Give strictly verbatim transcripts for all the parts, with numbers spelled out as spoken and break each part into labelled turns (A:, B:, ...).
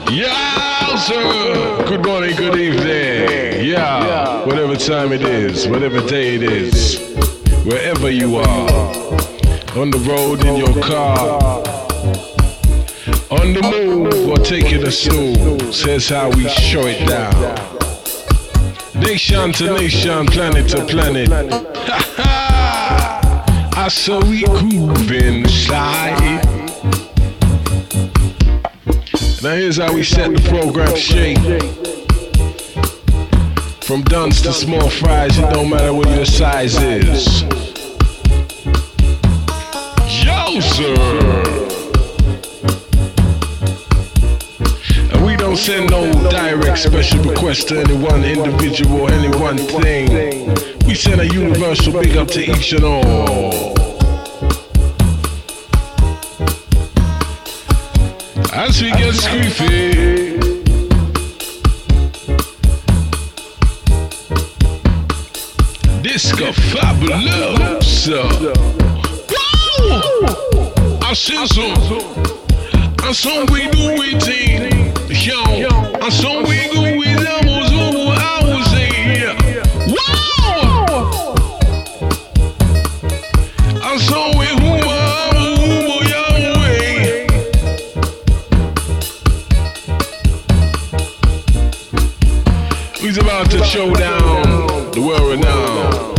A: Yeah, sir. Good morning, good evening. Yeah, whatever time it is, whatever day it is, wherever you are, on the road, in your car, on the move, or taking a snooze. Here's how we show it down. Nation to nation, planet to planet. Ha ha! I saw we grooving slide. Now here's how we set the program shape. From duns to small fries, it don't matter what your size is. Yo, sir! And we don't send no direct special request to any one individual, any one thing. We send a universal big up to each and all. As we get screefy, Disco Fabulous. Wow! I sizzle, and some we do we thing. Yo, and some we go with levels over hours. Wow! And some we who He's about to show down the world renowned.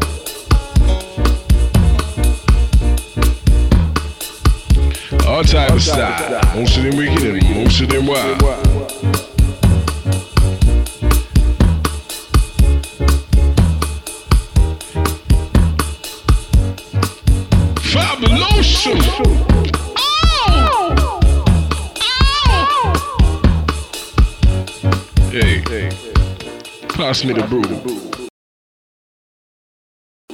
A: All type of style. Most of them wicked and most of them wild. Fabulous. Oh! Oh! Hey. Pass me the brew.